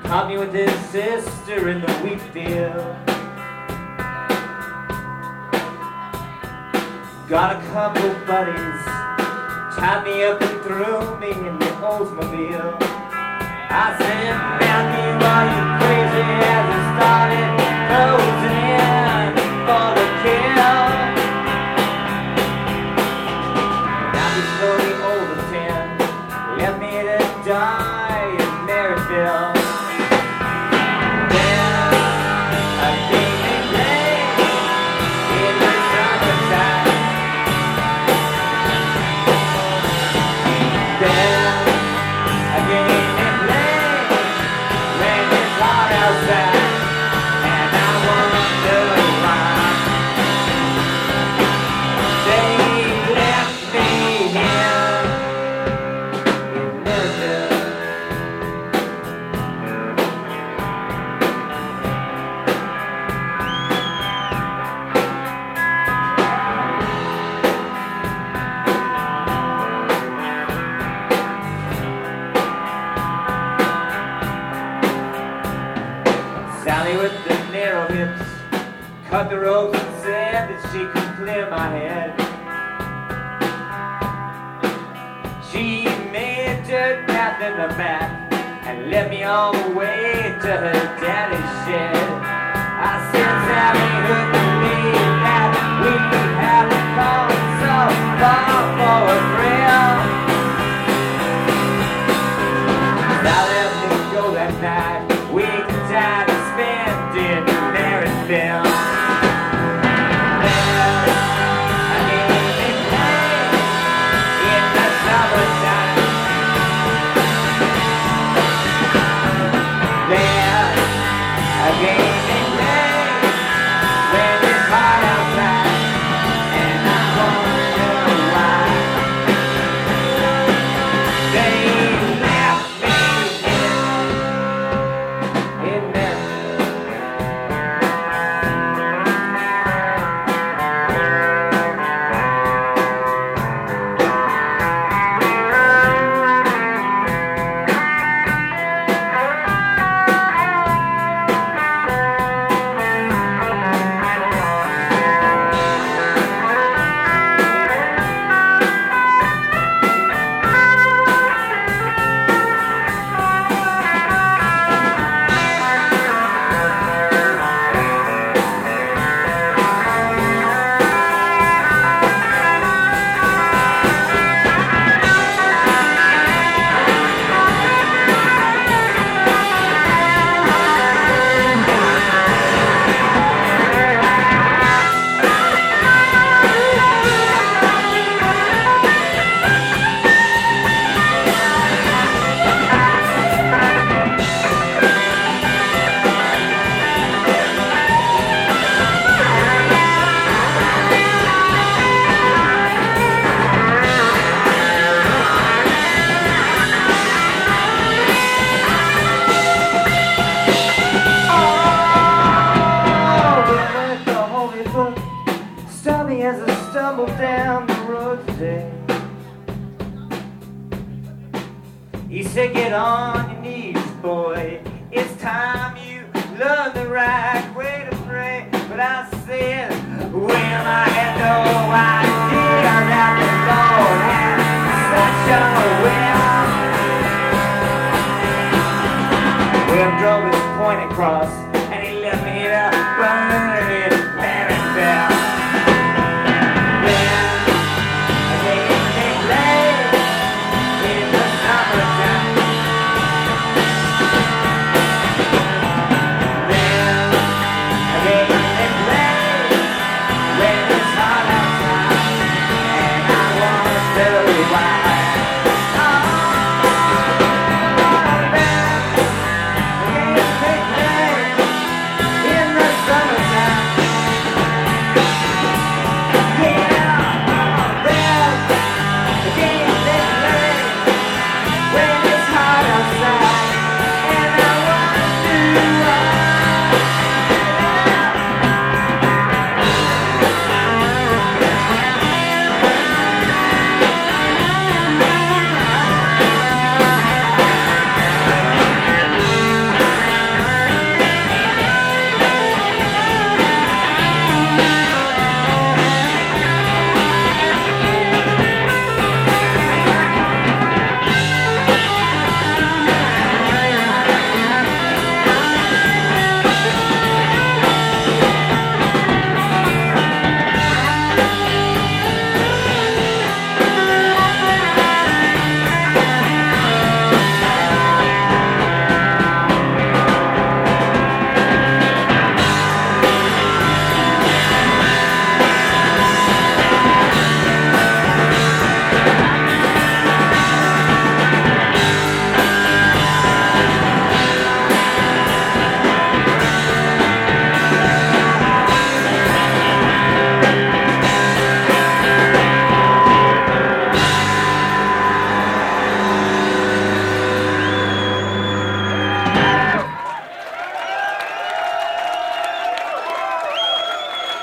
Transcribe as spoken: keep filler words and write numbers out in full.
Caught me with his sister in the wheat field. Got a couple buddies, tied me up and threw me in the Oldsmobile. I said, Matthew, are you crazy? As it started closing in for the kill. Matthew slowly over ten, left me to die in Maryville. Sally with the narrow hips cut the ropes and said that she could clear my head. She made a dirt path in the back and led me all the way to her daddy's shed. I said, Sally, who'd believe that we'd have come so far for a thrill? Sally let me go that night. We could die to spend in Maryville. As I stumble down the road today, he said, get on your knees, boy. It's time you learn the right way to pray. But I said, well, I had no idea that the Lord had such a will. Well, drove his pointed cross, and he left me to burn.